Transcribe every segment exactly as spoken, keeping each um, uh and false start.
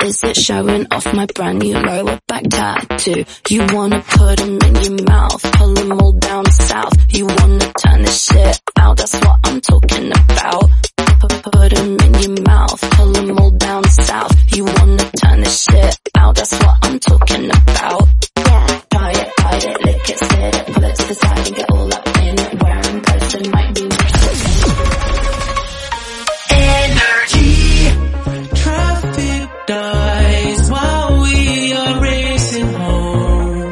is it showing off my brand new lower back tattoo? You wanna put them in your mouth, pull them all down south. You wanna turn this shit out, that's what I'm talking about. Put them in your mouth, pull them all down south. You wanna turn this shit out, that's what I'm talking about. Yeah, try it, bite it, lick it, spit it, pull it to the side and get all up in it. Where I'm posted might be energy. Traffic dies while we are racing home.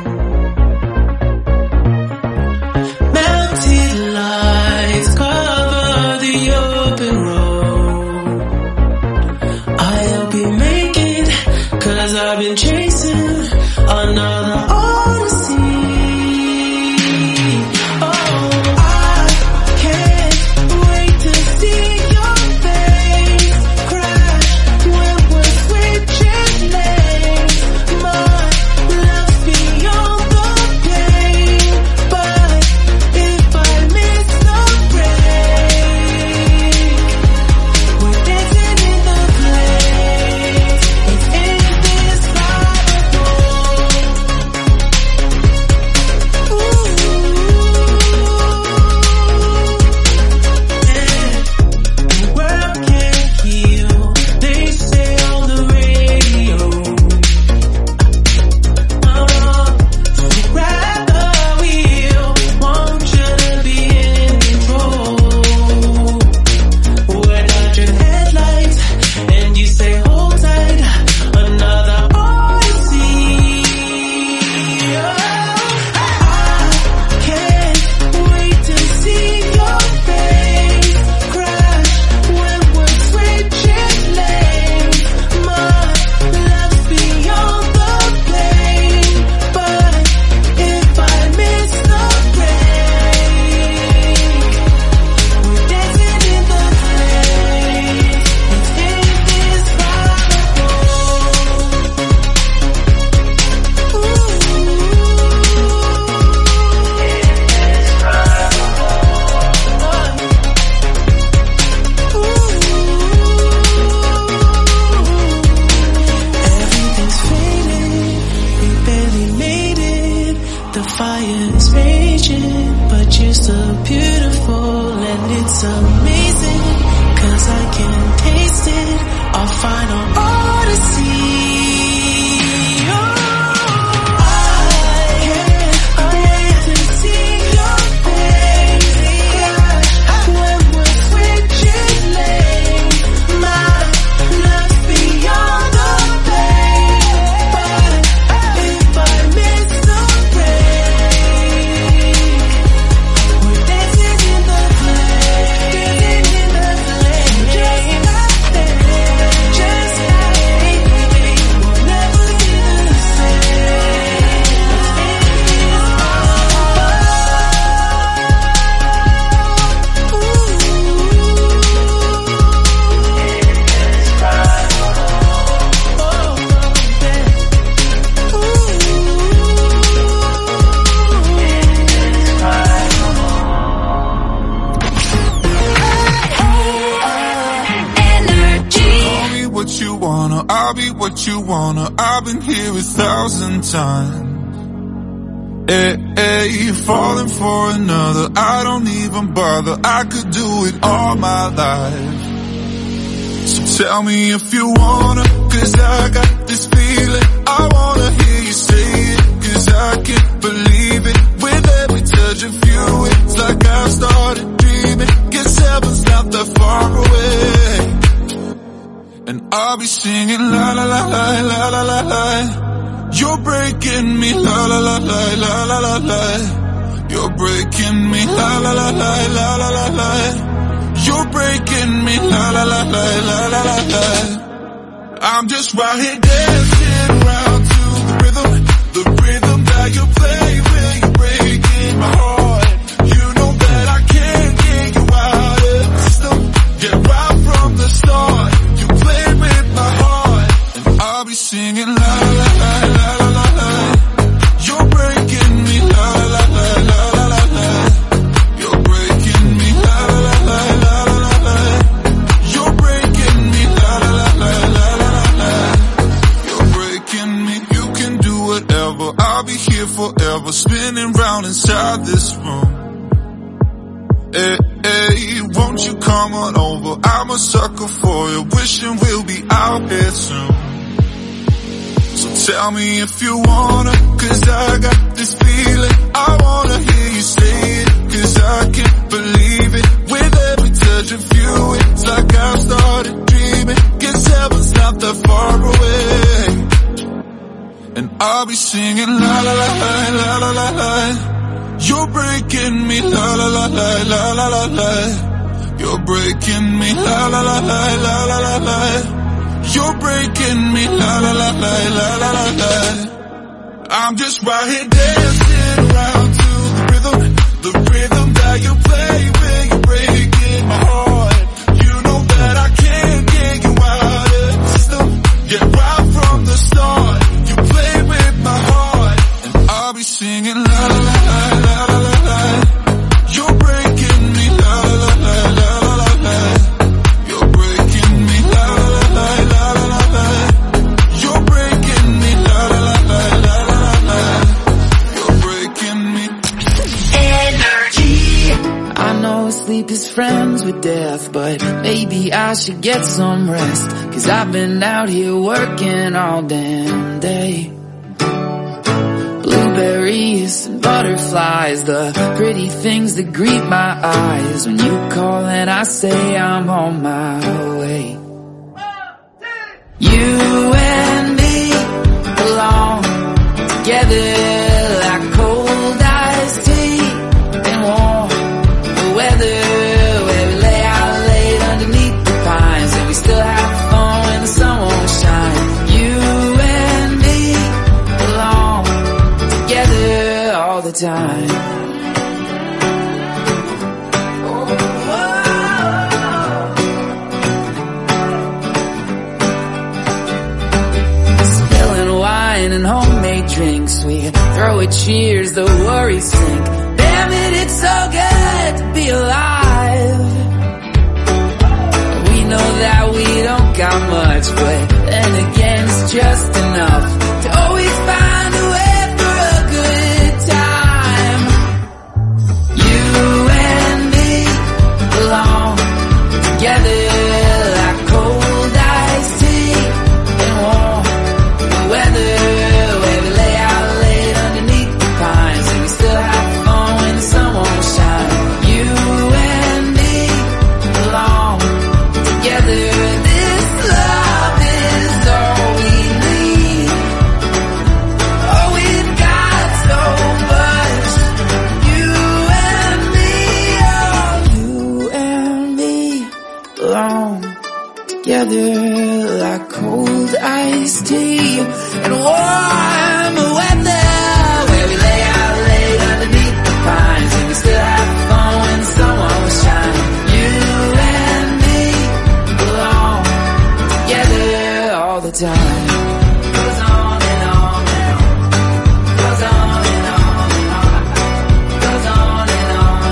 Mounted lights cover the open road. I'll be making, cause I've been chasing another odyssey. Falling for another, I don't even bother. I could do it all my life. So tell me if you wanna, cause I got this feeling. I wanna hear you say it, cause I can't believe it. With every touch of you, it's like I've started dreaming. Guess heaven's not that far away. And I'll be singing la la la la la la la la. You're breaking me la la la la la la la la. You're breaking me, la la la la la la la la. You're breaking me, la la la la la la la la. I'm just right here dancing around to the rhythm, the rhythm that you play when you're breaking my heart. You know that I can't get you out of the system. Get right from the start. You played with my heart, and I'll be singing la la la la la la la. You're breaking me, la la la la la la la. You're breaking me, la la la la la la la. You're breaking me, la la la la la la la. here forever, spinning round inside this room. Hey, hey, won't you come on over? I'm a sucker for you, wishing we'll be out here soon. So tell me if you wanna, cause I got this feeling. I wanna hear you say it, cause I can't believe it. With every touch of you, it's like I've started dreaming. Guess heaven's not that far away. And I'll be singing la la la la la la la. You're breaking me la la la la la la la la. You're breaking me la la la la la la la la. You're breaking me la la la la la la la la. I'm just right here dancing around to the rhythm, the rhythm that you play when you're breaking my heart. You know that I can't get you out of the system. Yeah, right from the start, you play with my heart, and I'll be singing la la la la la la la. You're breaking me la la la la la la la. You're breaking me la la la la la la la. You're breaking me la la la la la la la. You're breaking me. Energy. I know sleep is friends with death, but maybe I should get some rest, cause I've been out here working all damn day. Blueberries and butterflies, the pretty things that greet my eyes when you call and I say I'm on my way. You and me belong together like cold iced tea and warm weather, where we lay out late underneath the pines and we still have fun when the sun won't shine. You and me belong together all the time. Spilling wine and homemade drinks, we throw a cheers, the worries sink. Damn it, it's so good to be alive. We know that we don't got much, but then again it's just enough to always find a way for a good time. You and me belong together like cold iced tea and warm weather, where we lay out late underneath the pines and we still have fun when the sun won't shine. You and me belong together. This love is all we need. Oh, we've got so much. You and me, oh, you and me belong together like cold iced tea and warm weather, where we lay out late underneath the pines and we still have fun when the sun won't shine. You and me belong together all the time. Goes on and on and on. Goes on and on and on. Goes on and on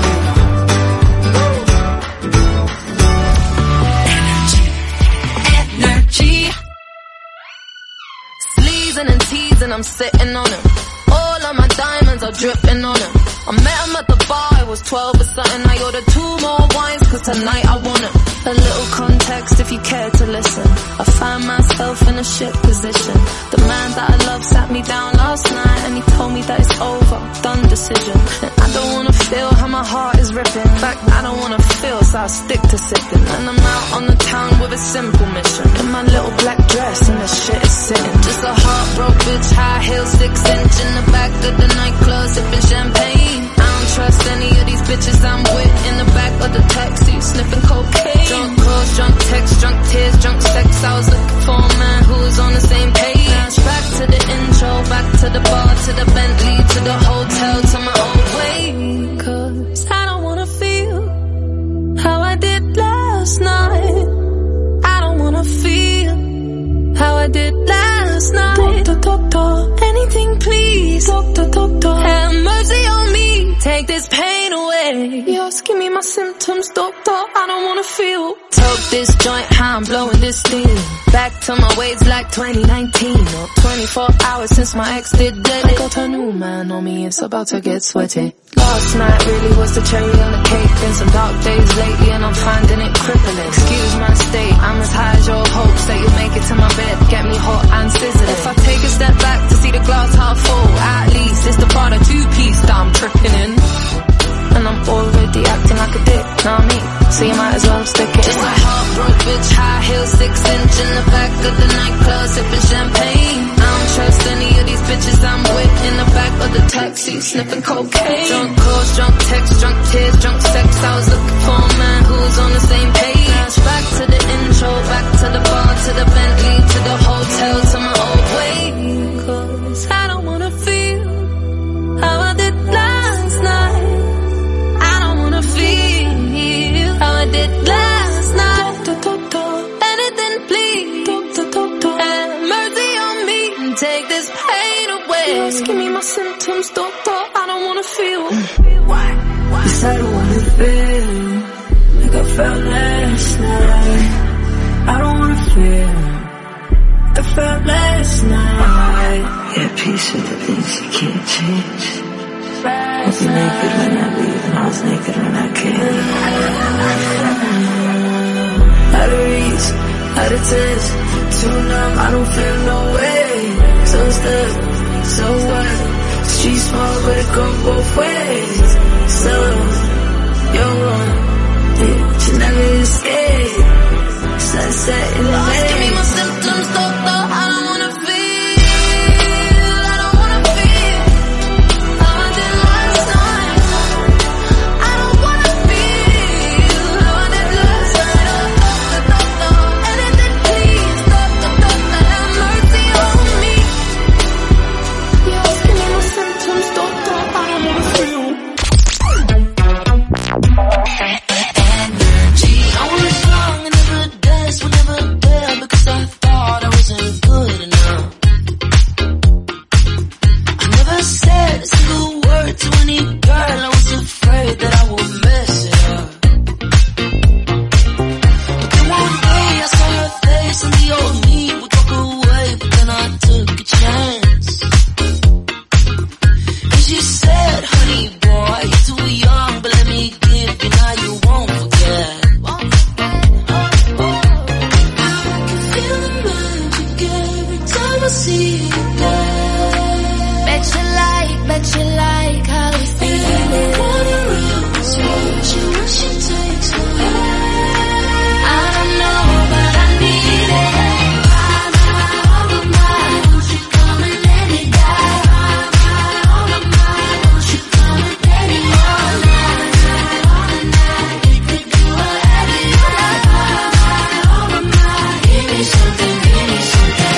and on. Energy. Sleezing and teasing, I'm sitting on him. All of my diamonds are dripping on him. I met him at the bar, I was twelve or something. I ordered two more wines, cause tonight I want him. A little context if you care to listen. I find myself in a shit position. The man that I love sat me down last night and he told me that it's over, done decision. And I don't wanna feel how my heart is ripping. In fact, I don't wanna feel, so I stick to sipping. And I'm out on the town with a simple mission. In my little black dress and the shit is sitting. Just a heartbroken bitch, high heels, six inch in the back of the nightclub, sipping champagne. I don't trust any of these bitches I'm with in the back of the taxi, sniffing cocaine. Drunk calls, drunk texts, drunk tears, drunk sex. I was looking for a man who was on the same page. Back to the intro, back to the bar, to the Bentley, to the hotel, to my own way. Cause I don't wanna feel how I did last night. I don't wanna feel how I did last night. Doctor, doctor, anything please. Doctor, doctor, have mercy on me. Take this pain pain away. You're asking me my symptoms, doctor, I don't wanna feel. Toke this joint, how I'm blowing this steam. Back to my ways like twenty nineteen. Or twenty-four hours since my ex did dead. I got a new man on me, it's about to get sweaty. Last night really was the cherry on the cake. Been some dark days lately and I'm finding it crippling. Excuse my state, I'm as high as your hopes that you'll make it to my bed, get me hot and sizzling. If I take a step back to see the glass half full, at least it's the part of two-piece that I'm tripping in. And I'm already acting like a dick, now me, so you might as well stick it in. Just a heartbroken bitch, high heels, six inch in the back of the nightclub, sipping champagne. I don't trust any of these bitches I'm with in the back of the taxi, sniffing cocaine. Drunk calls, drunk texts, drunk tears, drunk sex. I was looking for a man who was on the same page. Back to the intro, back to the bar, to the Bentley, to the hotel, to my old way. Cause I don't wanna feel how I did last night. Feel how I did last night. Anything please, have mercy on me and take this pain away. You're asking me my symptoms, doctor, I don't wanna feel. Why? Yes, I don't wanna feel like I felt last night. I don't wanna feel like I felt last night. Yeah, peace with the things you can't change. I was naked when I leave and I was naked when I came. Out of reach, out of touch, too numb, I don't feel no way. So stuck, so what? Street small but it go both ways. So, you're wrong, bitch, you never escape. Sunset in the night. Give me my symptoms, doctor, I don't wanna feel. I don't wanna feel how I did last night. I don't wanna feel how I did last night. Doctor, doctor, anything please, doctor, doctor, have mercy on me. You're asking me my symptoms, doctor, I don't wanna feel. I was young and never danced, was never there because I thought I wasn't good enough. I never said a single word to any girl, I was afraid that I would mess it up. But then one day I saw her face and the old me would walk away, but then I took a chance. And she said, honey boy, you're too young, but let me give you, now you won't forget. I see you there. Bet you like, bet you like how we feeling. So what you, what you takes away. I don't know, but I need it. My, my, all of mine, won't you come and let me die? My, my, all of mine, won't you come and let me all night, all night. We could do whatever you like. My, my, all of mine, give me something, give me something.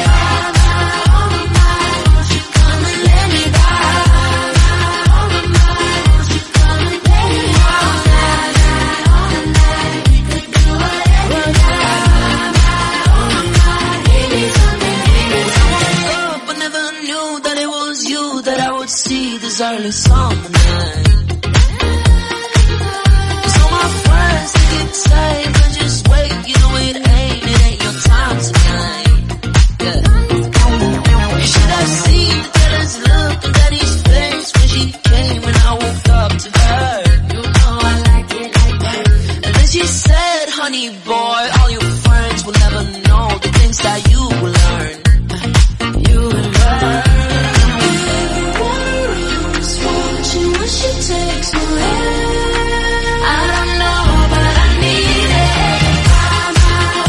Early summer night. So my friends think it's safe, but just wait, you know it ain't, it ain't your time tonight. Yeah. You should have seen the jealous look on Daddy's face when she came when I woke up to her. You know I like it like that. And then she said, honey boy, all your friends will never know the things that you will learn. You will learn. She takes away. I don't know, but I need it. My, my,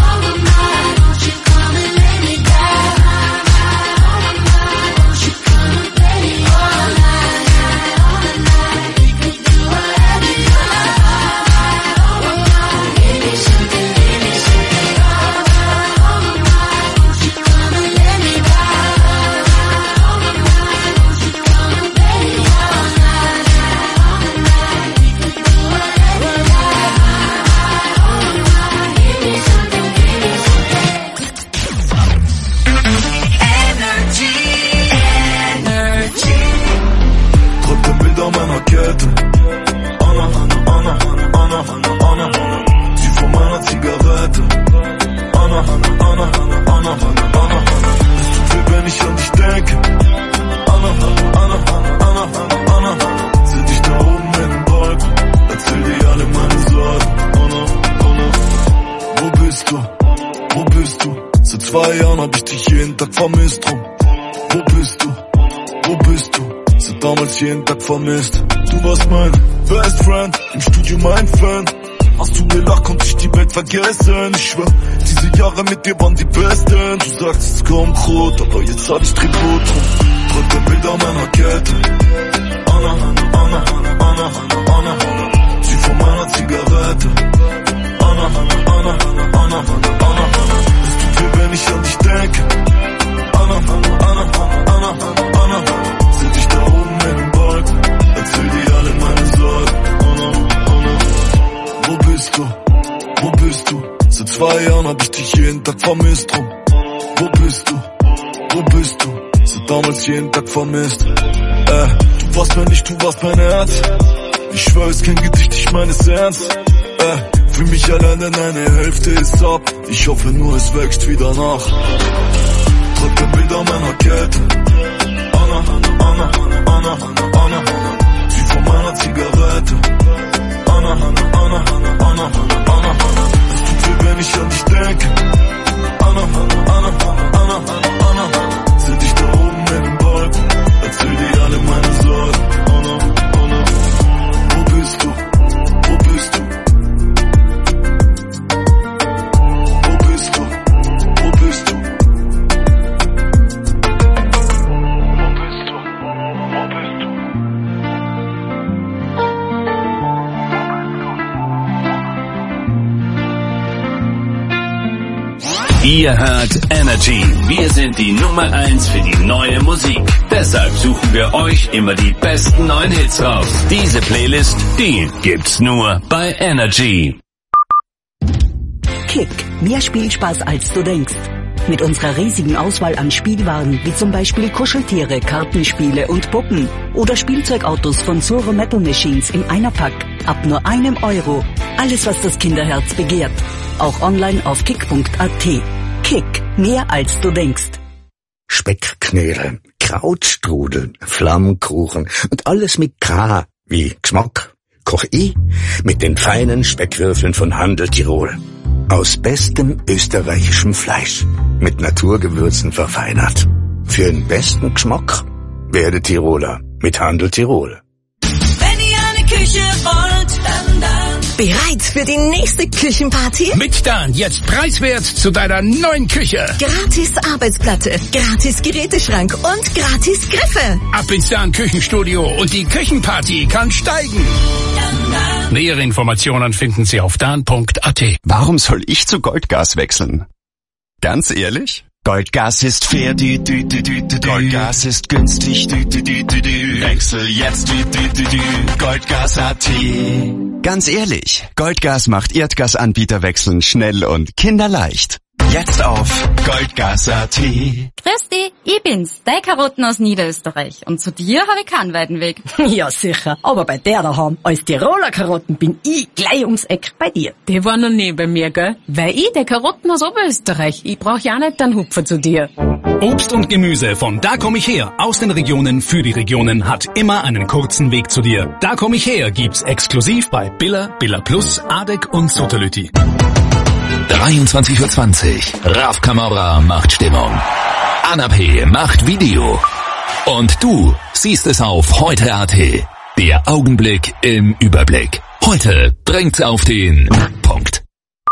ich an dich denke. Anna, Anna, Anna, Anna, Anna, seh dich da oben in den Wolken, erzähl dir alle meine Sorgen. Anna, Anna, wo bist du? Wo bist du? Seit zwei Jahren hab ich dich jeden Tag vermisst drum. Wo bist du? Wo bist du? Seit damals jeden Tag vermisst. Du warst mein Best Friend, im Studio mein Fan. Hast du gelacht, konnte ich die Welt vergessen. Ich schwör, diese Jahre mit dir waren die besten. Du sagst, es kommt rot, aber jetzt hab ich Tribut drum. Drücke Bilder meiner Kette. Anna, Anna, Anna, Anna, Anna, sie von meiner Zigarette. Anna, Anna, Anna, Anna, Anna, es tut weh, wenn ich an dich denke. Anna, Anna, Anna, Anna, seh dich da oben in den Wolken, erzähl dir alle meine Sorgen. Anna, Anna, wo bist du? Wo bist du? Seit zwei Jahren hab ich dich jeden Tag vermisst drum. Wo bist du? Wo bist du? Seit damals jeden Tag vermisst. Äh, du warst mir nicht, du warst mein Herz. Ich schwör, es ist kein Gedicht, ich meine es ernst. Äh, fühl mich allein, denn eine Hälfte ist ab. Ich hoffe nur, es wächst wieder nach. Drücke Bilder meiner Kette. Anna, Anna, Anna, Anna, sie von meiner Zigarette. Anna, Anna, Anna, Anna, es tut weh, wenn ich an dich denke. Anna, Anna, Anna, Anna, seh dich da oben in den Wolken, erzähl dir alle meine Sorgen. Anna, Anna, wo bist du? Wo bist du? Wo bist du? Wo bist du? Ihr hört Energy. Wir sind die Nummer eins für die neue Musik. Deshalb suchen wir euch immer die besten neuen Hits raus. Diese Playlist, die gibt's nur bei Energy. Kick. Mehr Spielspaß als du denkst. Mit unserer riesigen Auswahl an Spielwaren, wie zum Beispiel Kuscheltiere, Kartenspiele und Puppen oder Spielzeugautos von Zoro Metal Machines im Einerpack. Ab nur einem Euro. Alles, was das Kinderherz begehrt. Auch online auf kick punkt a t. Kick. Mehr als du denkst. Speckknödel, Krautstrudel, Flammkuchen und alles mit K wie Geschmack. Koch ich mit den feinen Speckwürfeln von Handel Tirol. Aus bestem österreichischem Fleisch, mit Naturgewürzen verfeinert. Für den besten Geschmack werde Tiroler mit Handel Tirol. Wenn ihr eine Küche wollt, dann, dann. Bereit für die nächste Küchenparty? Mit Dan jetzt preiswert zu deiner neuen Küche. Gratis Arbeitsplatte, gratis Geräteschrank und gratis Griffe. Ab ins Dan Küchenstudio und die Küchenparty kann steigen. Dan, Dan. Nähere Informationen finden Sie auf dan punkt a t. Warum soll ich zu Goldgas wechseln? Ganz ehrlich? Goldgas ist fair, dü, dü, dü, dü, dü. Goldgas ist günstig, dü, dü, dü, dü, dü. Wechsel jetzt, dü, dü, dü, dü. Goldgas punkt a t. Ganz ehrlich, Goldgas macht Erdgasanbieterwechseln schnell und kinderleicht. Jetzt auf Goldgas punkt a t. Grüß dich, ich bin's, deine Karotten aus Niederösterreich. Und zu dir habe ich keinen weiten Weg. Ja, sicher. Aber bei der daheim, als Tiroler Karotten, bin ich gleich ums Eck bei dir. Die waren noch nie bei mir, gell? Weil ich die Karotten aus Oberösterreich. Ich brauch ja nicht einen Hupfer zu dir. Obst und Gemüse von Da komm ich her, aus den Regionen für die Regionen, hat immer einen kurzen Weg zu dir. Da komm ich her gibt's exklusiv bei Billa, Billa Plus, Adek und Sotolüti. dreiundzwanzig Uhr zwanzig. Raf Camora macht Stimmung. Anna P. macht Video. Und du siehst es auf heute punkt a t. Der Augenblick im Überblick. Heute bringt's auf den Punkt.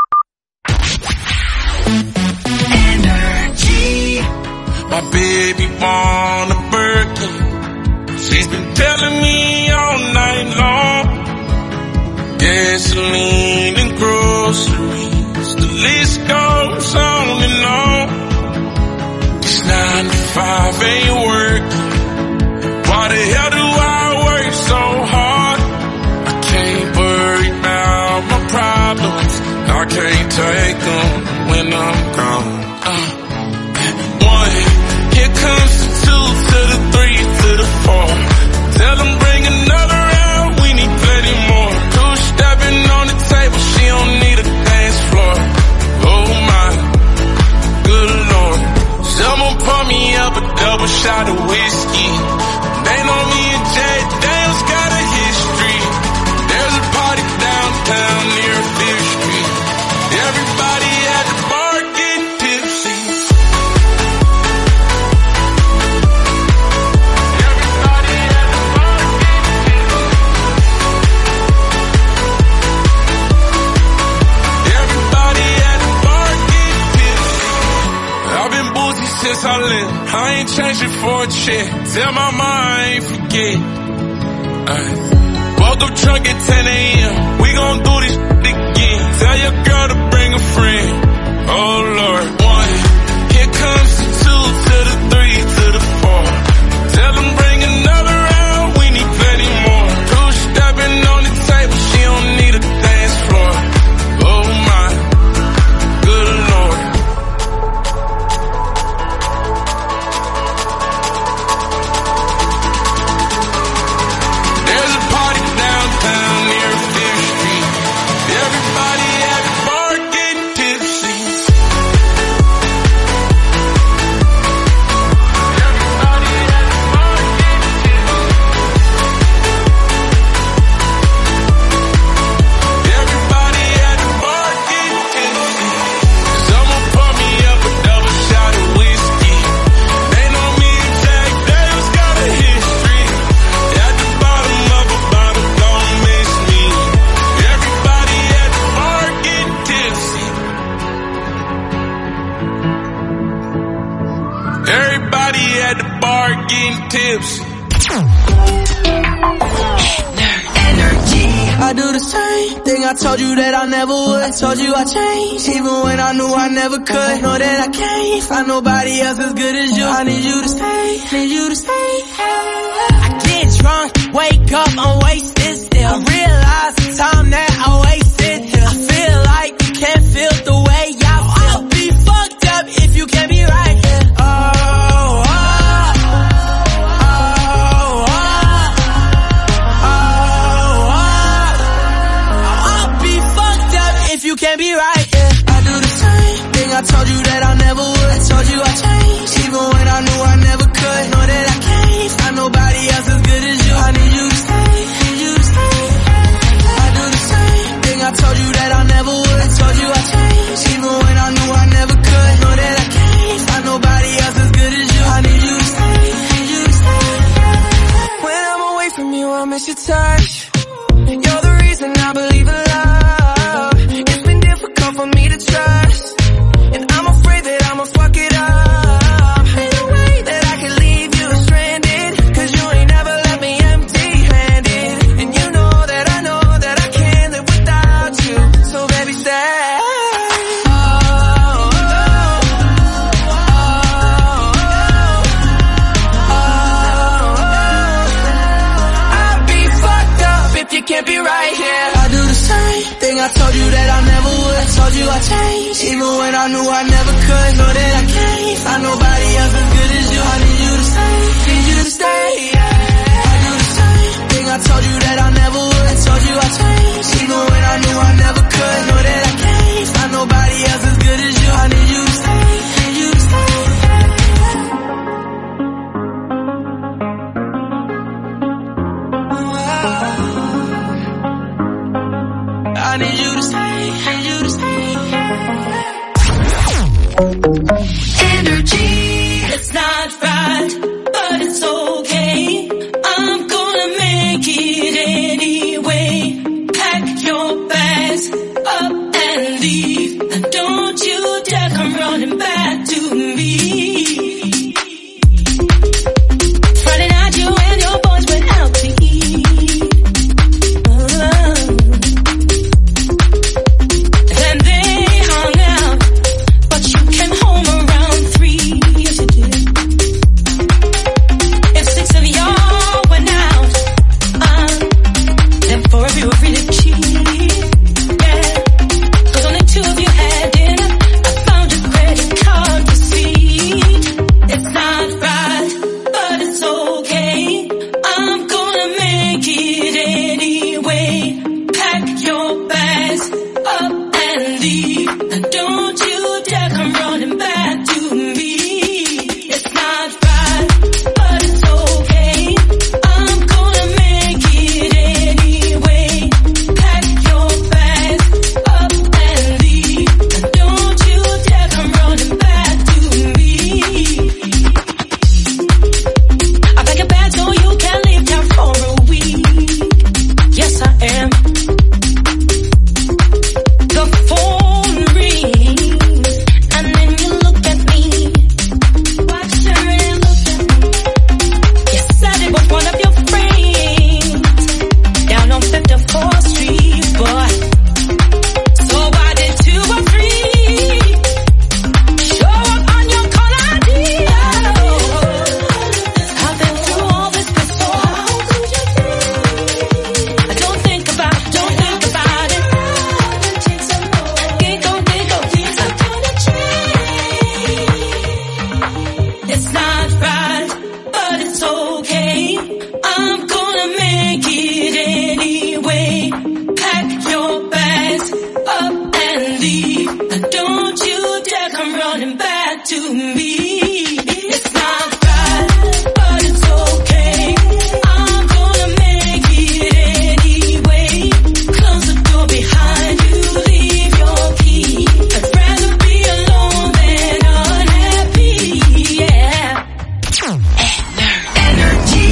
Energy. My baby want a birthday. She's been telling me all night long. Gasoline and groceries. The list goes on and on. This nine to five ain't working. Why the hell do I work so hard? I can't worry about my problems. I can't take them when I'm gone. Uh, one, here comes the two to the three to the four. Tell them bring another round, we need plenty more. Two stepping on the table, she don't need a dance floor. Oh my, good Lord. Someone pour me up a double shot of whiskey. They know me and Jay Daniels got a history. There's a party downtown near Fifth Street. Everybody at the bar getting tipsy. Everybody at the bar getting tipsy. Everybody at the bar getting tipsy. I've been boozy since I left. I ain't changing for a check. Tell my mom I ain't forget. Uh, woke up drunk at ten a.m. We gon' do this again. Tell your girl to bring a friend. Oh Lord. One. Here comes the two to the three to the four. Tell them bring another round. We need plenty more. Two stepping on the table. She don't need a dance floor. Oh my. Good Lord. There's a party downtown near Fifth Street. Everybody at the bar getting tipsy. Everybody at the bar getting tipsy. Everybody at the bar getting tipsy. Someone pour me up a double shot of whiskey. They know me and Jack Daniels got a history. At the bottom of a bottle, don't miss me. Everybody at the bar getting tipsy. Everybody at the bar getting tipsy. I do the same thing I told you that I never would. I told you I changed, even when I knew I never could. Know that I can't find nobody else as good as you. I need you to stay, need you to stay. I get drunk, wake up, I'm wasted still. I realize the time that I wasted here. I feel like you can't feel the way I feel. I'll be fucked up if you can't be right here. Oh, oh, oh, oh, oh, oh. I'll be fucked up if you can't be right here. I do the same thing I told you that I never would. I told you I changed, even when I knew I never could. Know that I can't find nobody else as good as you. I need you to stay, need you to stay. I do the same thing I told you that I never would. I told you I changed, even when I knew I never could. Know that I can't find nobody else as good as you. I need you to stay, need you to stay. When I'm away from you, I miss your touch. You're the reason I believe in love. It's been difficult for me to trust, and I'm afraid that I'ma fuck it up. Ain't no way that I can leave you stranded, 'cause you ain't never left me empty-handed. And you know that I know that I can't live without you. So baby, stay. Oh, oh, oh, oh. I'll be fucked up if you can't be right here. I do the same thing I told you that I never would. I told you I changed, even when I knew I never could. Know that I can't find nobody else as good as you. I need you to stay, need you to stay. I do the same thing I told you that I never would. I told you I changed, even when I knew I never could. Know that I can't find nobody else as good as you. I need you to stay, need you to stay. I need you to stay, need you to stay. Energy. It's not it's okay. I'm gonna make it anyway. Pack your bags up and leave. And don't you dare come running back to me. It's not right, but it's okay. I'm gonna make it anyway. Close the door behind you, leave your key. I'd rather be alone than unhappy, yeah. Energy.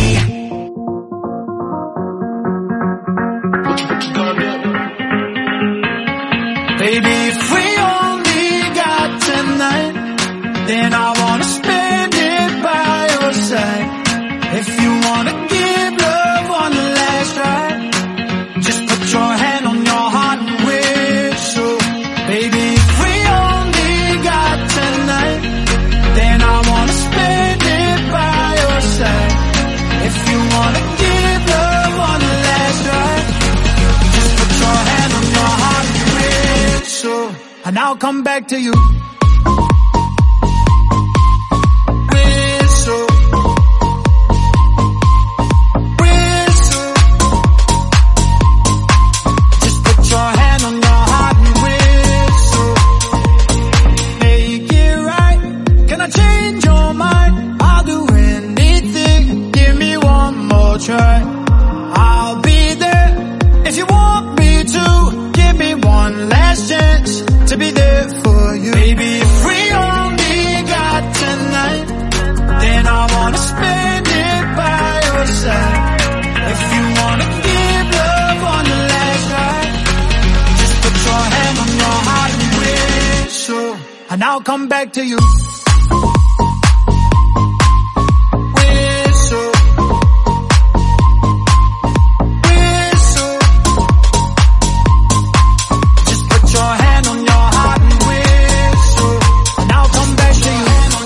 Baby, if we only got tonight, then I wanna spend it by your side. If you wanna give love one last try, just put your hand on your heart and whistle. Baby, if we only got tonight, then I wanna spend it by your side. If you wanna give love one last try, just put your hand on your heart and whistle, and I'll come back to you. Whistle, whistle, just put your hand on your heart and whistle. Make it right. Can I change your mind? I'll do anything. Give me one more try. I'll be there if you want me to. Give me one last chance to be there for you. Baby, if we only got tonight, then I wanna spend it by your side. If you wanna give love on the last try, just put your hand on your heart and whistle, and I'll come back to you. Whistle, whistle, just put your hand on your heart and whistle, and I'll come back to you.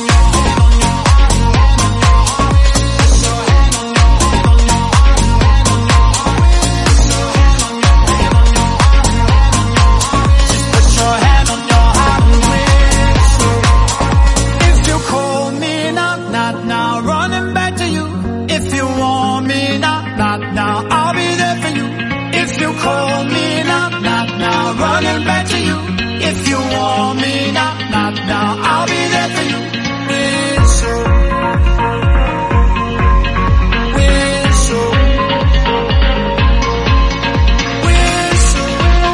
Put your hand on your heart and whistle. If you call me now, not now, running back to you. If you want me now, not now, I'll be there for you. If you call me now, not now, running back to you. If you want me now, not now, I'll be there for you. Whistle, whistle, whistle,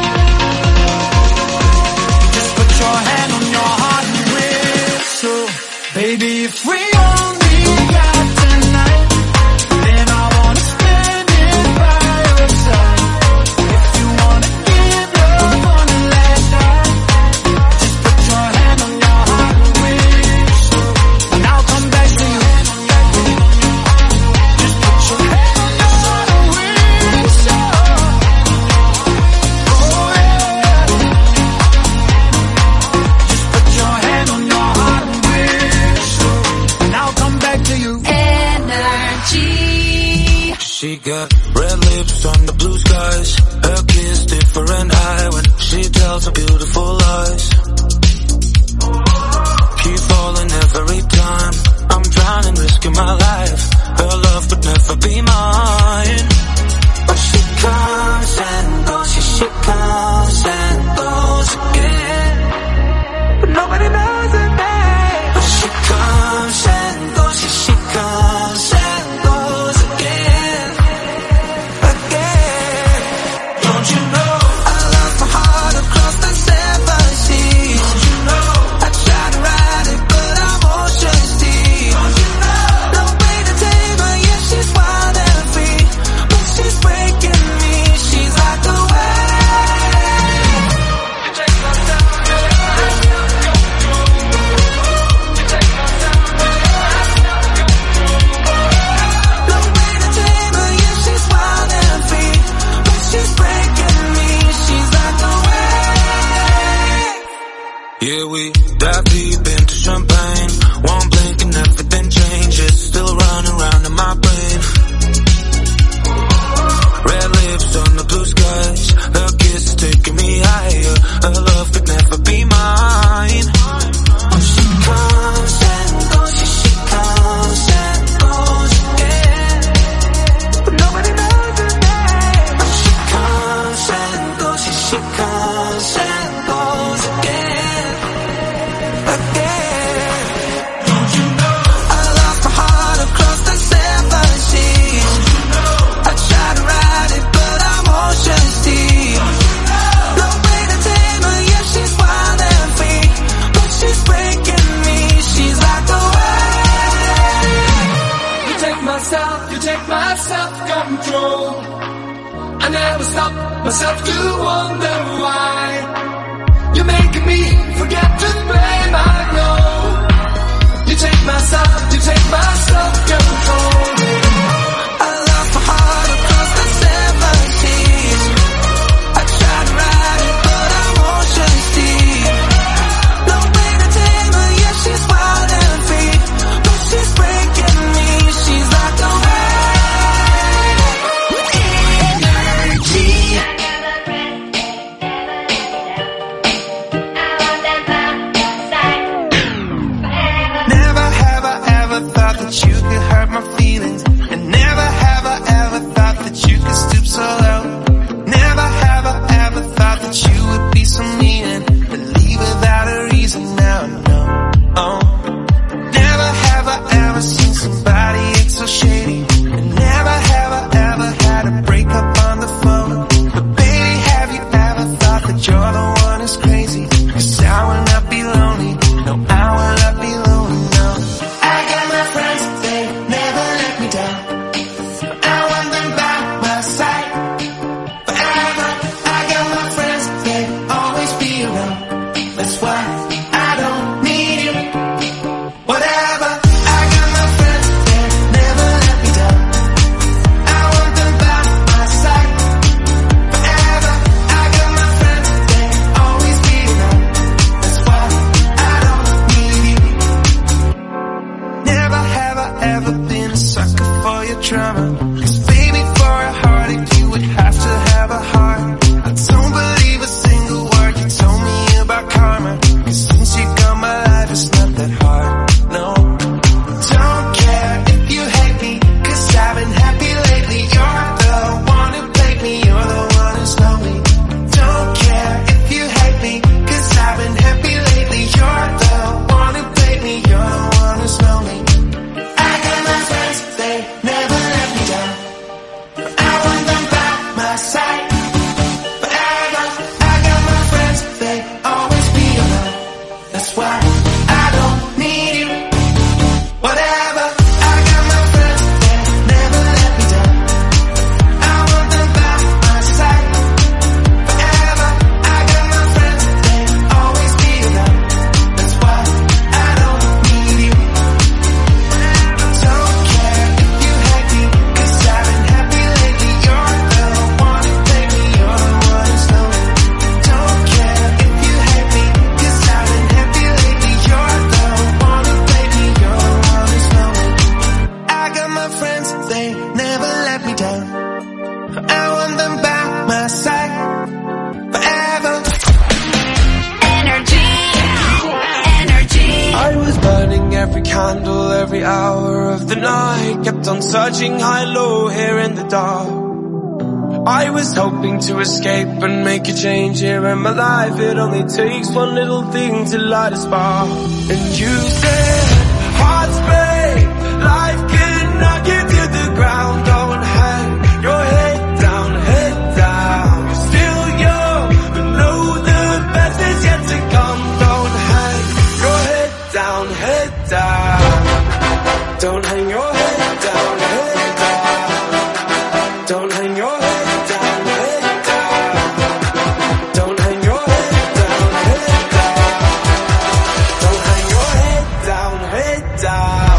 just put your hand on your heart and whistle. Baby, if we only got tonight, then I wanna spend it by your side. If you wanna give love one last try, just put your hand on your heart and whistle, and I'll come back to you. Just put your hand on your heart and whistle. Oh yeah. Just put your hand on your heart and whistle, and I'll come back to you. Energy. She got red lips on the blue skies. Her kiss different eye when she tells her beautiful lies. Keep falling every time. I'm drowning, risking my life. Her love would never be mine. But she comes and goes, she, she comes and goes again. But nobody knows her name. But she comes and goes, she, she comes and goes again, again. Don't you know I love my heart across the seven seas? Don't you know I try to ride it, but I'm ocean deep. Don't you know no way to tame her? Yeah, she's wild and free. When she's breaking me, she's like the wave. take my self-control. I never stop myself to wonder why you're making me forget to blame. I know you take my self, you take my self-control. I lost my heart across the seven seas. I tried to ride it, but I won't see. No way to tame her, yeah, she's wild and free, but she's breaking me. She's like a that you could hurt my feelings, and never have I ever thought that you could stoop so low. Never have I ever thought that you would be so mean and leave without a reason. Now I know. Oh, never have I ever seen somebody act so shady, and never have I ever had a breakup on the phone. But baby, have you ever thought that you're the one who's crazy? 'Cause I will not be lonely. No, I will not be lonely. No, I got my friends, they never let me down. I want them by my side forever. I got my friends, they always be around. That's why I don't need you. Whatever. I got my friends, they never let me down. I want them by my side forever. I got my friends, they always be around. That's why I don't need you. Never have I ever been a sucker for your drama. 'Cause baby, for a heartache you would have to have a heart. I don't believe a single word you told me about karma. 'Cause since you got my life, it's not that hard. No, don't care if you hate me, 'cause I've been happy lately. You're the one who played me, you're the one who's lonely. Don't care if you hate me, 'cause I've been happy lately. You're the one who played me, you're the one who's lonely. I got my friends, they never let me down. I want them by my side forever. I got my friends, they always be around. That's why I don't need you. Whatever. I got my friends, they never let me down. I want them by my side forever. I got my friends, they always be around. That's why I don't need you. Don't care if you hate me, 'cause I've been happy lately. You're the one who played me, you're the one who's lonely. Don't care if you hate me, 'cause I've been happy lately. You're the one who played me, you're the one who's lonely. I got my friends, they never let me down. I want them by my side forever. Energy, energy. I was burning every candle, every hour of the night. Kept on searching high, low, here in the dark. I was hoping to escape and make a change here in my life. It only takes one little thing to light a spark. And you said, hearts break, life can knock you to the ground. Don't hang your head down, head down. You're still young, but know the best is yet to come. Don't hang your head down, head down. Don't hang your head down, head down. Don't hang your head down, head down. Don't hang your head down, head down. Don't hang your head down, head down.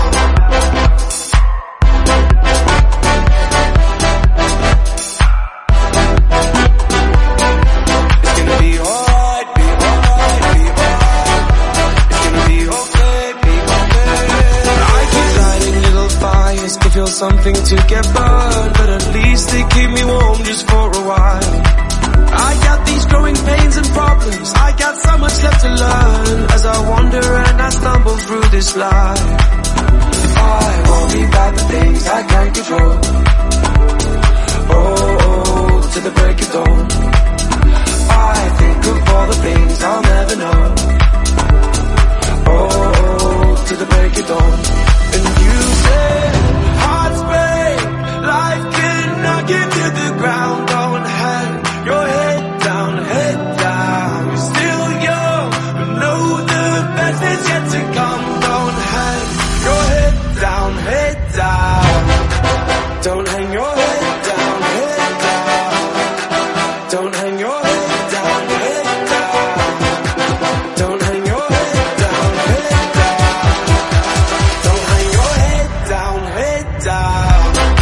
It's gonna be alright, be alright, be alright. It's gonna be okay, be okay. I keep lighting little fires to feel something to get burned, but at least they keep me warm just for a while. I got these growing pains and problems, I got so much left to learn as I wander and I stumble through this life. I worry about the things I can't control. Oh, oh, to the break of dawn. I think of all the things I'll never know. Oh, oh, to the break of dawn. And you said, hearts break, life can knock you to the ground. Don't hang your head down, head down. You're still young, but know the best is yet to come. Don't hang your head down, head Don't hang your head down, head down. Don't hang your head down, head down. Don't hang your head down, head down. Don't hang your head down, head down.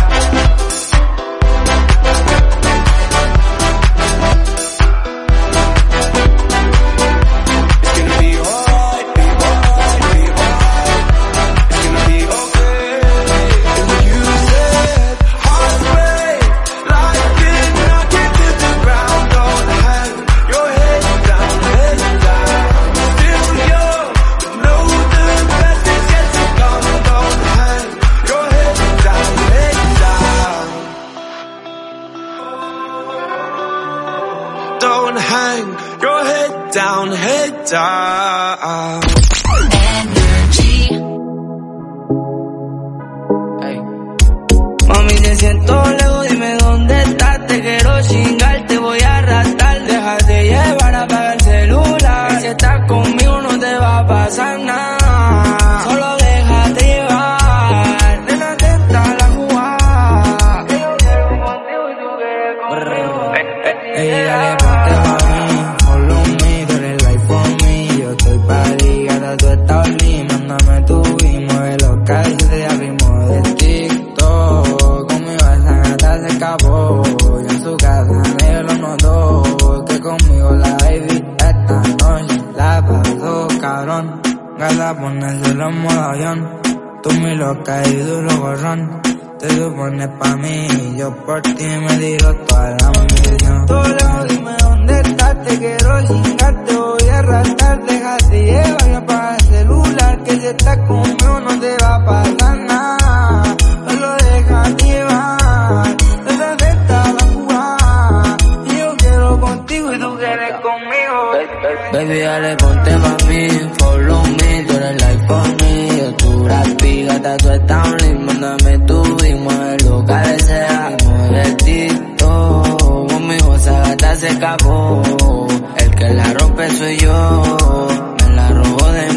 It's gonna be alright, be alright, be alright. It's gonna be okay. And you said heartbreak, like it, knock it to the ground. Don't hang your head down, head down. Still young, but know the best is yet to come. Don't hang your head down, head down. Don't hang your head down, head down. Mami, te siento lejos, dime dónde estás. Te quiero chingar, te voy a arrastrar. Déjate llevar, apaga el celular. Si estás conmigo no te va a pasar nada. Solo déjate llevar. Nena, atenta la jugada. Que yo quiero contigo y tú quieres conmigo. Ey, dale, ponte pa' mí. Follow me, tú eres like for me. Yo estoy pa' ligada, tú estás lindo. Mándame tu y mueve los calles de ritmo de TikTok. Conmigo esa gata se escapó. Y en su casa negro notó que conmigo la baby esta noche la pasó cabrón. Gata ponérselo en modo avión. Tú mi loca y duro gorrón. Te supones pa' mí y yo por ti me tiro toda la misión. Todo lejos, dime dónde estás. Te quiero chingar, te voy a arrastrar. Déjate llevar y apaga el celular. Que si estás conmigo no te va a pasar nada. Solo déjate llevar. Desde esta la jugada. Y yo quiero contigo y tú quieres conmigo. Baby, dale, ponte pa' mí. Follow me, tú eres like for me. Yo tu rapi, gata, tú estás lindo. Mándame tu y mueve lo que desea. Mueve el TikTok. Conmigo esa gata se escapó. El que la rompe soy yo. Me la robó de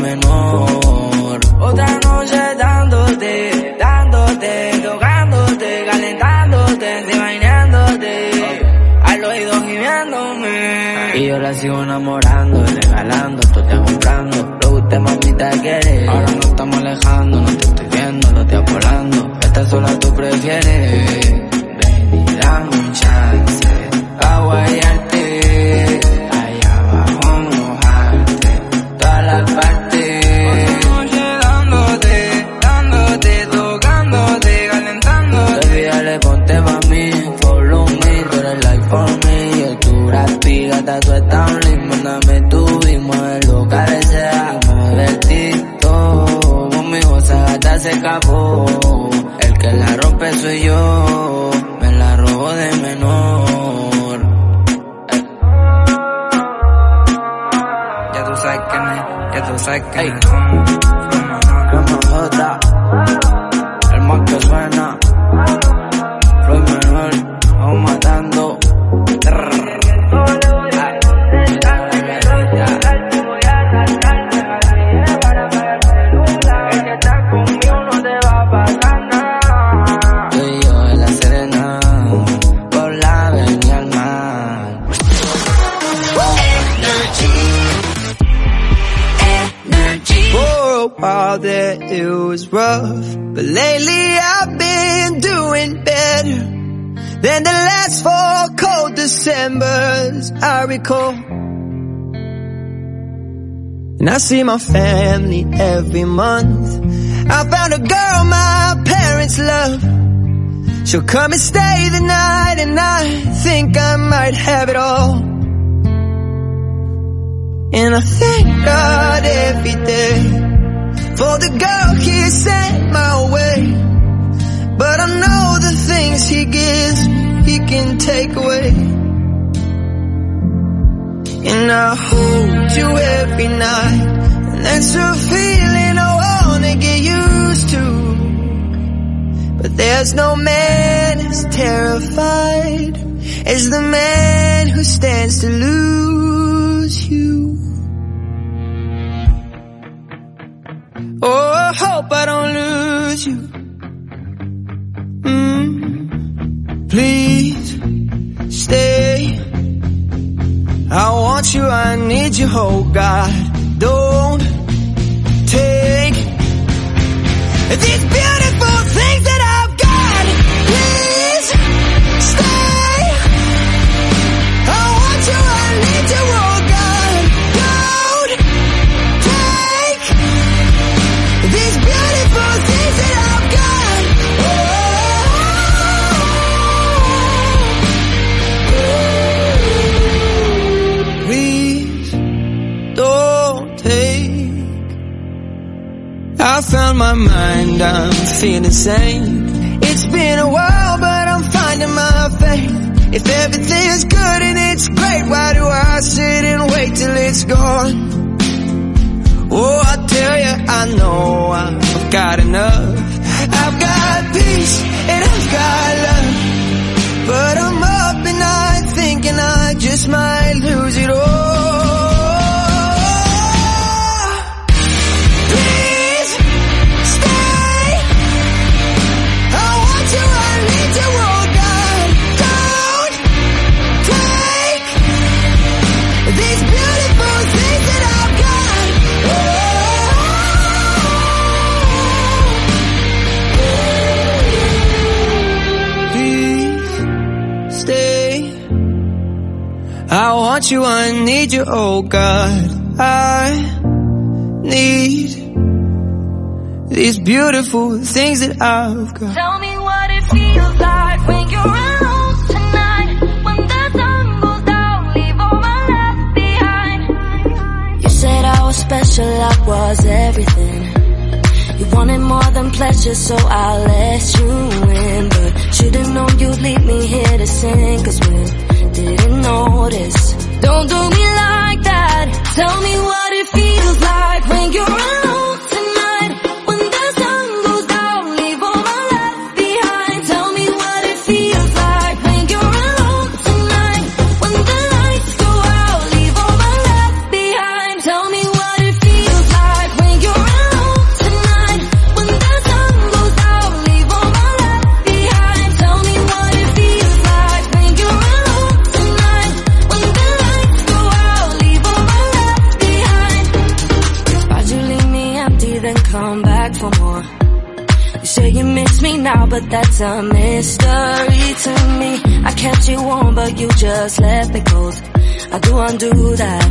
menor. Otra noche dándote, dándote, tocándote, calentándote, bañándote. Al oído gimiéndome. Y yo la sigo enamorando, regalando, tú te comprando. Lo que usted mamita quiere. Ahora nos estamos alejando, no te estoy viendo, lo estoy volando. Esta sola tú prefieres. Ven y dame un chance. Pa' guayarte. Allá abajo mojarte. Todas las partes. Otra noche dándote, dándote, tocándote, calentándote. Baby, dale, ponte pa' mí. Follow me, tú eres like for me. Yo tu rapi, gata, tú estás lindo. Mándame tu y mueve lo que desea. Mueve el TikTok. Conmigo esa gata se escapó. El que la rompe soy yo. Me la robó de menor. Ey. Ya tú sabes que me, ya tú sabes que me como. Flow J. El más que suena. Flow menor. Vamos matando. All that it was rough, but lately I've been doing better than the last four cold Decembers I recall. And I see my family every month. I found a girl my parents love. She'll come and stay the night, and I think I might have it all. And I thank God every day for the girl he sent my way. But I know the things he gives me, he can take away. And I hold you every night, and that's a feeling I wanna get used to. But there's no man as terrified as the man who stands to lose you. Oh, I hope I don't lose you. Mm. Please stay. I want you, I need you, oh God. Don't take these beautiful things that I've got. Please stay. I want you, I need you, oh God. Don't take these beautiful things that I've got. Oh, please don't take. I found my mind, I'm feeling sane. It's been a while, but I'm finding my faith. If everything's good and it's great, why do I sit and wait till it's gone? Oh, I tell you, I know I've got enough. I've got peace and I've got love, but I'm up and I thinking I just might lose it all. Please stay. I want you, I need you, oh God. Don't take these beautiful things that I've got. Please stay. I want you, I need you, oh God. I need these beautiful things that I've got. Tell me what it feels like when you're alone tonight. When the sun goes down, leave all my left behind. You said I was special, I was everything. You wanted more than pleasure, so I let you in. But should've known you'd leave me here to sin, cause we didn't notice. Don't do me like that. Tell me what it feels like when you're alone tonight. When the sun goes down, leave all my left behind. Tell me what it feels like when you're alone tonight. When the lights go out, leave all my left behind. Tell me what it feels like when you're alone tonight. When the sun goes down, leave all my left behind. Tell me what it feels like when you're alone tonight. When the lights go out, leave all my left behind. Why'd you leave me empty, then come back for more? You say you miss me now, but that's a mystery to me. I kept you warm, but you just left me cold. I do undo that,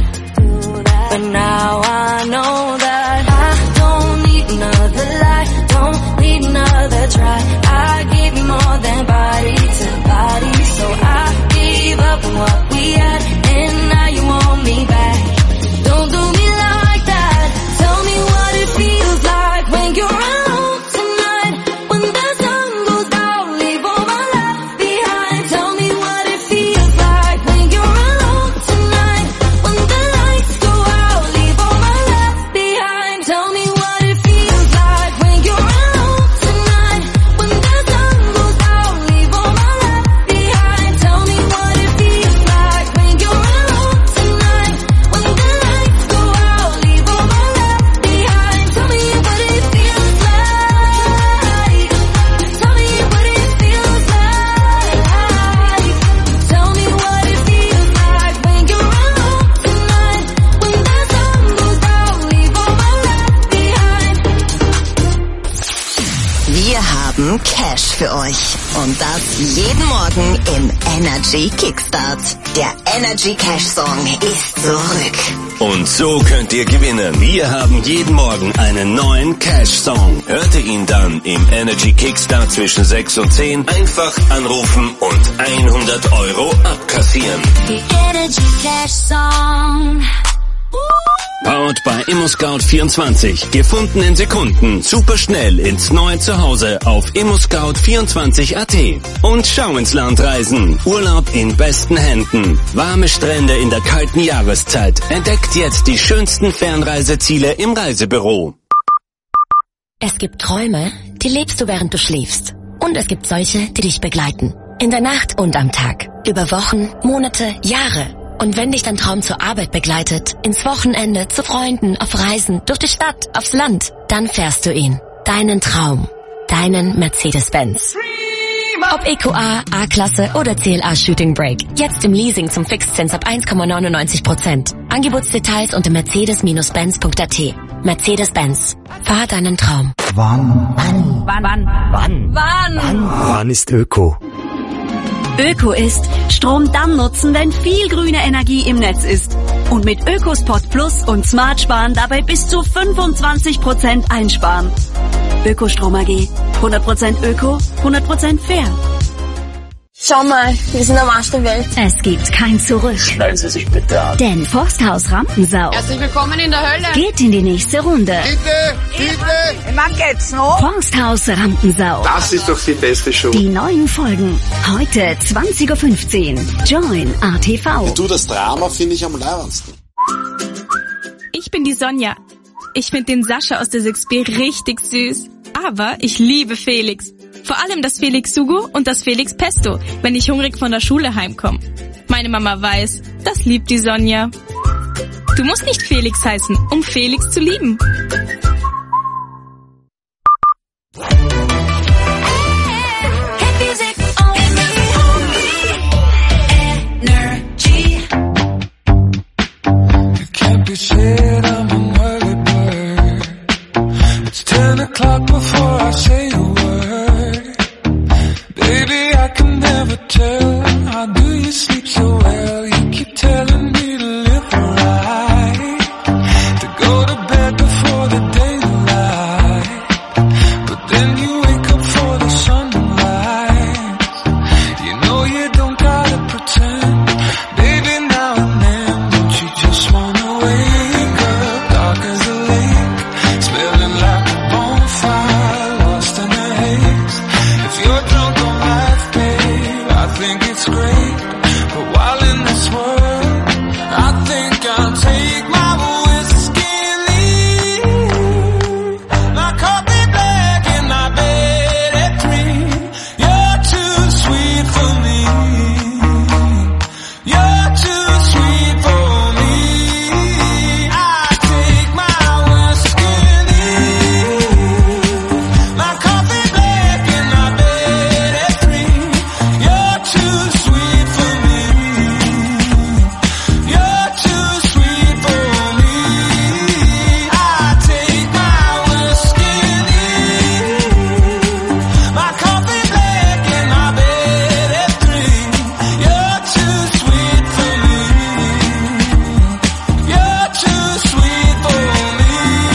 but now I know that I don't need another lie, don't need another try. I give you more than body to body, so I gave up on what we had, and now you want me back. Don't do me like that. Tell me what it feels like when you're alone tonight. When the sun goes down, leave all my left behind. Tell me what it feels like when you're alone tonight. When the lights go out, leave all my left behind. Tell me what it feels like when you're alone tonight. When the sun goes down, leave all my left behind. Tell me what it feels like when you're alone tonight. When the lights go out, leave all my left behind. Tell me what it feels like. Tell me what it feels like. Tell me what it feels like when you're alone tonight. When the sun goes down, leave all my left behind. Wir haben Cash für euch. Und das jeden Morgen im Energy Kickstart. Der Energy Cash Song ist zurück. Und so könnt ihr gewinnen. Wir haben jeden Morgen einen neuen Cash-Song. Hört ihr ihn dann im Energy Kickstart zwischen sechs und zehn, einfach anrufen und hundert Euro abkassieren. The Energy Cash Song. Powered bei ImmoScout vierundzwanzig. Gefunden in Sekunden. Super schnell ins neue Zuhause auf immoscout vierundzwanzig Punkt at. Und schau ins Land reisen. Urlaub in besten Händen. Warme Strände in der kalten Jahreszeit. Entdeckt jetzt die schönsten Fernreiseziele im Reisebüro. Es gibt Träume, die lebst du, während du schläfst. Und es gibt solche, die dich begleiten. In der Nacht und am Tag. Über Wochen, Monate, Jahre. Und wenn dich dein Traum zur Arbeit begleitet, ins Wochenende, zu Freunden, auf Reisen, durch die Stadt, aufs Land, dann fährst du ihn. Deinen Traum. Deinen Mercedes-Benz. Ob E Q A, A-Klasse oder C L A Shooting Brake. Jetzt im Leasing zum Fixzins ab eins Komma neunundneunzig Prozent. Angebotsdetails unter mercedes Bindestrich benz Punkt a t. Mercedes-Benz. Fahr deinen Traum. Wann? Wann? Wann? Wann? Wann? Wann? Wann ist Öko? Öko ist Strom dann nutzen, wenn viel grüne Energie im Netz ist. Und mit Ökospot Plus und Smart Sparen dabei bis zu fünfundzwanzig Prozent einsparen. Ökostrom A G. hundert Prozent Öko, hundert Prozent fair. Schau mal, wir sind am Arsch der Welt. Es gibt kein Zurück. Schneiden Sie sich bitte an. Denn Forsthaus Rampensau Herzlich willkommen in der Hölle. geht in die nächste Runde. Bitte, bitte. Wann geht's noch? Forsthaus Rampensau. Das ist doch die beste Show. Die neuen Folgen. Heute zwanzig Uhr fünfzehn. Join A T V. Du, das Drama finde ich am leibendsten. Ich bin die Sonja. Ich finde den Sascha aus der sechs B richtig süß. Aber ich liebe Felix. Vor allem das Felix Sugo und das Felix Pesto, wenn ich hungrig von der Schule heimkomme. Meine Mama weiß, das liebt die Sonja. Du musst nicht Felix heißen, um Felix zu lieben. Ten o'clock before I say a word. Baby, I can never tell. How do you sleep so well? You keep telling me to live right, to go to bed before the daylight. But then you wake up for the sunrise. You know you don't gotta pretend. Baby, now and then, don't you just wanna wake up dark as a lake, smelling like bonfire, lost in the haze. If you're drunk on life, babe, I think it's great. But while in this world, I think I'll take my whiskey and leave. My coffee black and my bed at three. You're too sweet for me. You're too sweet for me. I take my whiskey and leave. My coffee black and my bed at three. You're too sweet for me. You're too sweet for me. I take my whiskey and leave. My coffee black and my bed at three. You're too sweet for me. You're too sweet for me.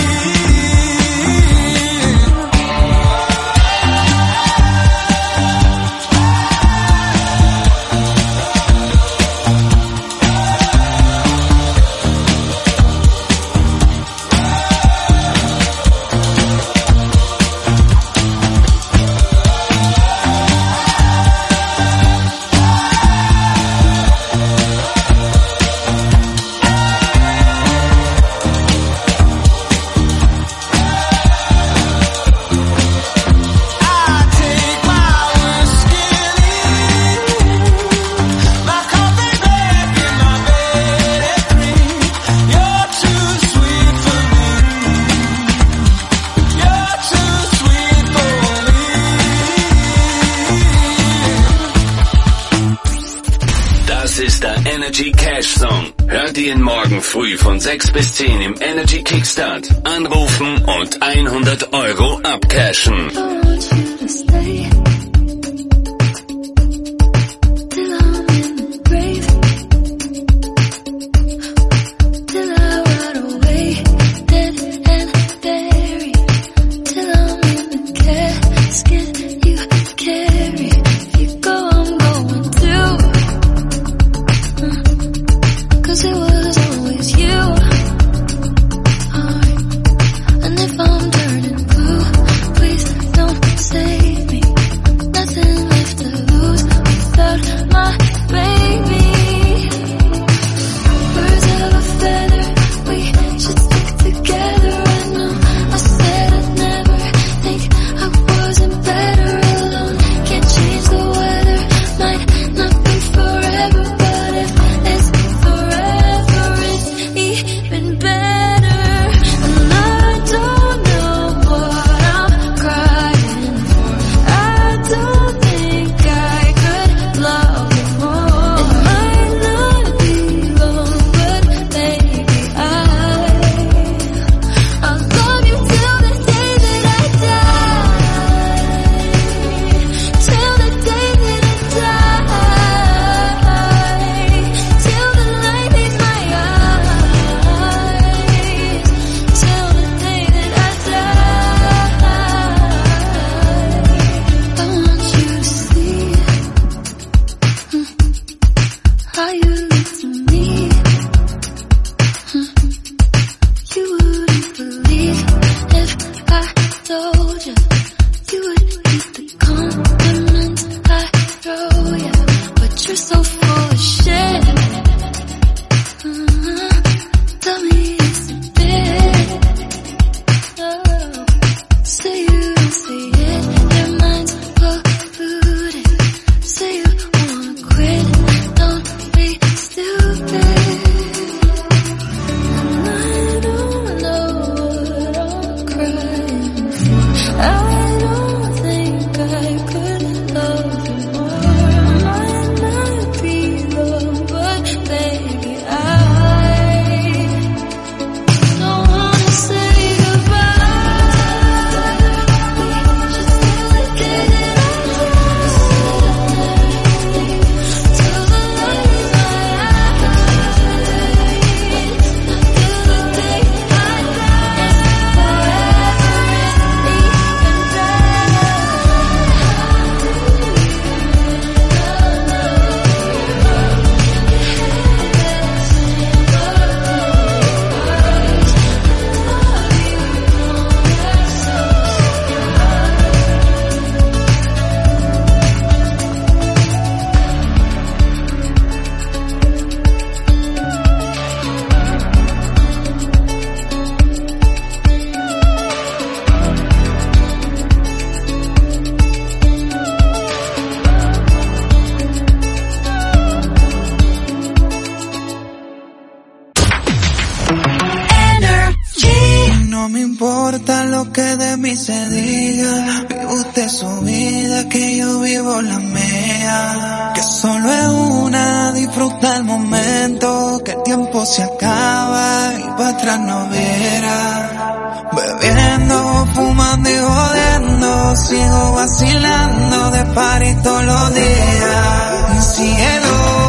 Das ist der Energy Cash Song. Hört ihn morgen früh von sechs bis zehn im Energy Kickstart. Anrufen und hundert Euro abcashen. Cause it was always you. Alright. And if I'm turning blue, please don't se diga, vive usted su vida, que yo vivo la mía. Que solo es una, disfruta el momento, que el tiempo se acaba y para atrás no viera. Bebiendo, fumando y jodiendo, sigo vacilando de party todos los días. Y cielo,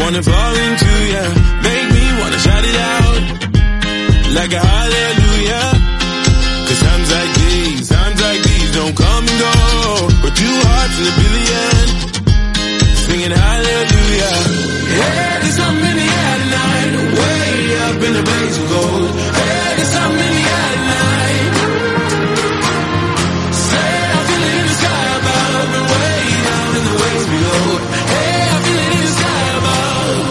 wanna fall into ya, make me wanna shout it out like a hallelujah. Cause times like these, times like these don't come and go, but two hearts in a billion singing hallelujah. Hey, there's something in the air tonight, way up in the blaze of gold. Hey, there's something in the air tonight. Say I feel it in the sky above and way down in the waves below. Hey, I feel it in the sky above.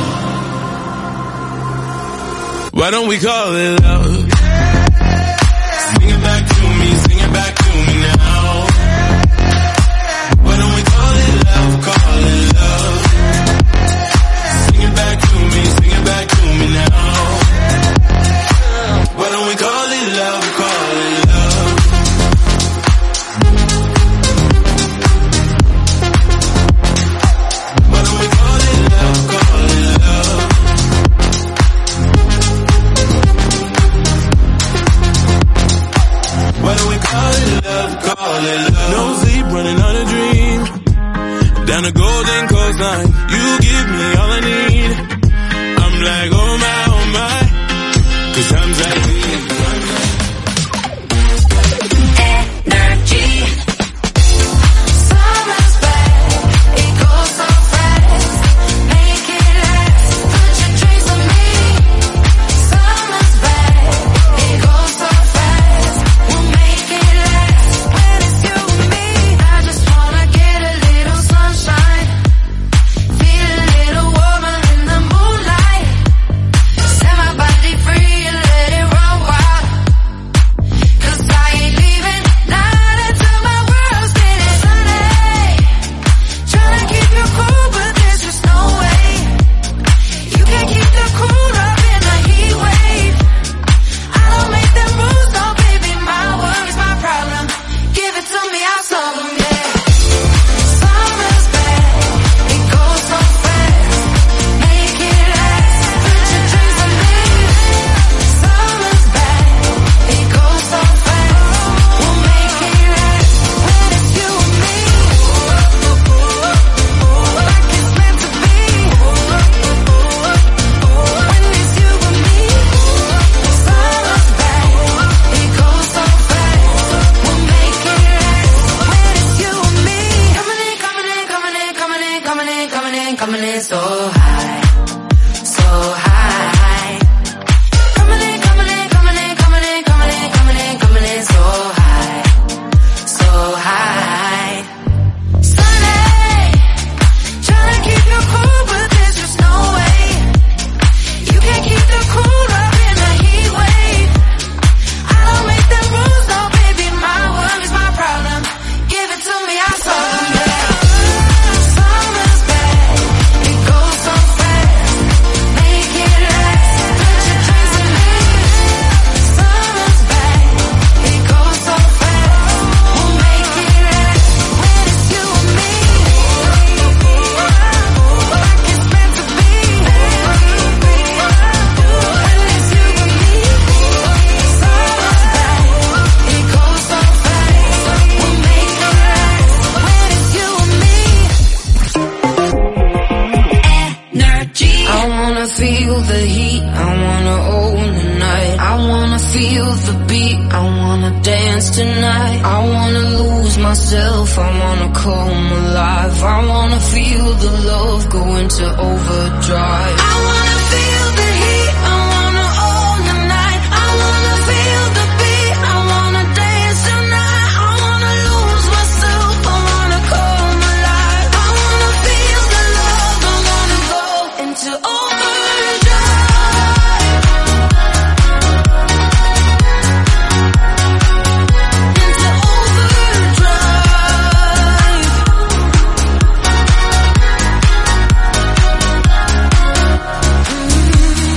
Why don't we call it love? Sing it back to me, sing it back to me now. Why don't we call it love, call it love? Sing it back to me, sing it back to me now. Why don't we call it love, call it love? Why don't we call it love, call it love? Why don't we call it love, call it love? No sleep, running on a dream. Down the golden coastline, you give me all I need. I'm like, oh my, oh my. Cause times like these, times like Energy. Summer's back, it goes so fast. Make it last, put your dreams on me. Summer's back, it goes so fast. We'll make it last when it's you and me. I just wanna get a little sunshine, feel a little warmer in the moonlight. Set my body free and let it run wild. Cause I ain't leaving, not until my world's getting sunny. Tryna keep you cool, but there's just no way. You can't keep the cool up in a heat wave. I don't make them rules, no baby, my worries, my problem. Give it to me, I'll solve them, yeah. Summer's back, it goes so fast. Make it last, put your dreams on me. Summer's back, it goes so fast. We'll make it last when it's you and me. Like it's meant to be. When it's you and me. Summer's back, it goes so fast. We'll make it last when it's you and me. Coming in, coming in, coming in, coming in, coming in, coming in, coming in so high, so high. Coming in, coming in, coming in, coming in, coming in, coming in, coming in so high, so high. Sunny, tryna keep you cool, but there's just no way. You can't keep the cool up in a heat wave. I don't make them rules, no baby, my worries, my problem. Give it to me, I'll solve them, yeah. Summer's back, it goes so fast. Make it last, put your dreams in me. Summer's back, it goes so fast. We'll make it last when it's you and me. Like it's meant to be. When it's you and me. Summer's back, it goes so fast. We'll make it last when it's you and me. Energy. I wanna feel the heat, I wanna own the night. I wanna feel the beat, I wanna dance tonight. I wanna lose myself, I wanna come alive. I wanna feel the love go into overdrive. I wanna feel the heat, I wanna own the night. I wanna feel the beat, I wanna dance tonight. I wanna lose myself, I wanna come alive. I wanna feel the love, I wanna go into overdrive. Into overdrive. Mm.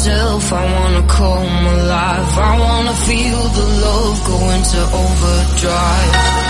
myself, I wanna come alive. I wanna feel the love go into overdrive.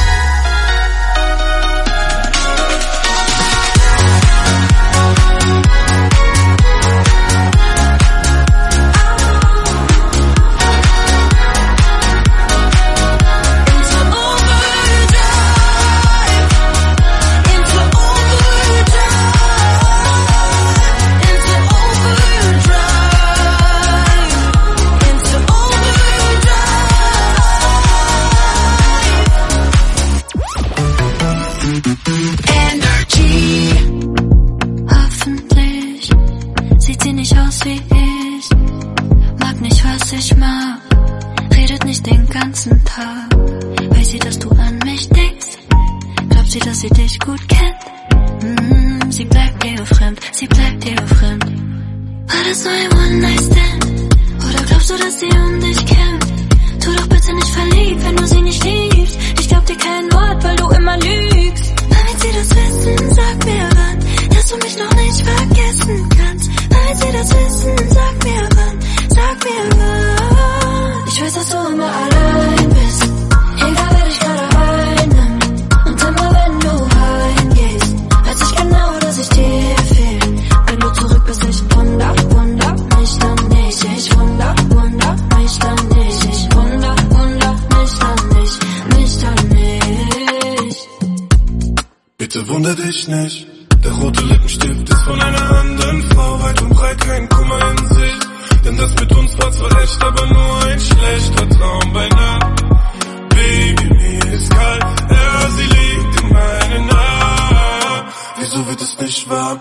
Wunder dich nicht, der rote Lippenstift ist von einer anderen Frau, weit und breit kein Kummer in sich, denn das mit uns war zwar echt, aber nur ein schlechter Traum bei Nacht. Baby, mir ist kalt, ja, sie liegt in meinen Armen. Wieso wird es nicht warm?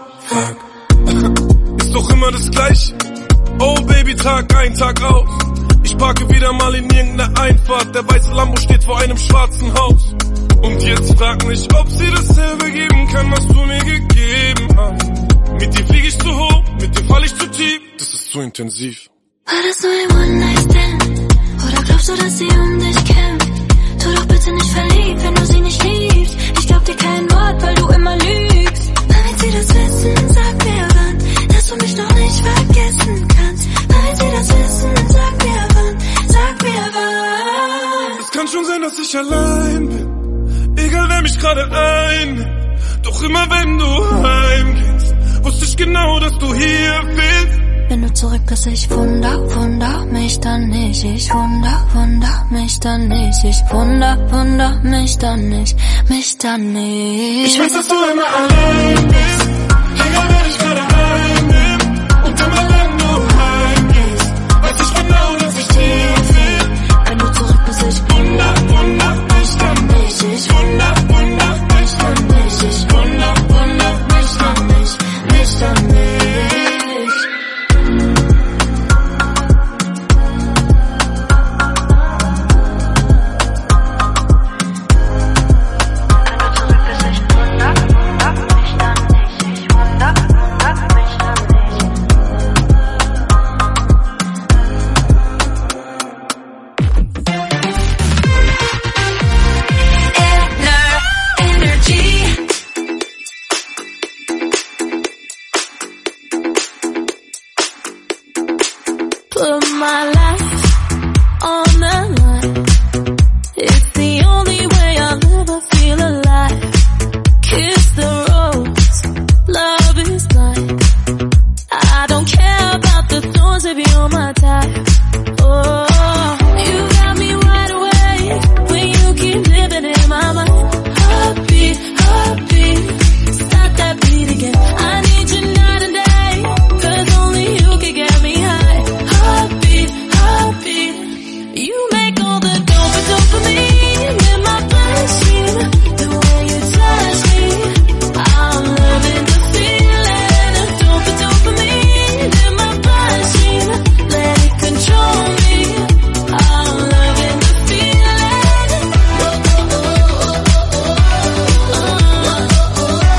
Fuck. Ist doch immer das Gleiche. Oh Baby, Tag ein, Tag aus. Ich parke wieder mal in irgendeiner Einfahrt, der weiße Lambo steht vor einem schwarzen Haus. Und jetzt frag mich, ob sie dasselbe geben kann, was du mir gegeben hast. Mit dir flieg ich zu hoch, mit dir fall ich zu tief, das ist zu intensiv. War das nur ein One-Night-Stand? Oder glaubst du, dass sie um dich kämpft? Tu doch bitte nicht verliebt, wenn du sie nicht liebst. Ich glaub dir kein Wort, weil du immer lügst. Wenn sie das wissen, sag mir wann, dass du mich noch nicht vergessen kannst. Wenn sie das wissen, sag mir wann, sag mir wann. Es kann schon sein, dass ich allein bin. Egal wer mich gerade ein, doch immer wenn du heimgehst, wusste ich genau, dass du hier bist. Wenn du zurück bist, ich wunder, wunder mich dann nicht. Ich wunder, wunder mich dann nicht. Ich wunder, wunder mich dann nicht, mich dann nicht. Ich weiß, dass du immer allein bist, egal wer dich gerade einnimmt. Und immer wenn du heimgehst, weiß ich genau, dass ich hier bin. Wenn du zurück bist, ich wunder, wunder mich dann nicht. Ich wunder, wunder mich dann nicht. Ich wunder, wunder mich dann nicht, mich dann nicht.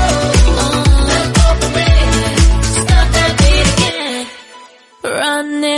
Running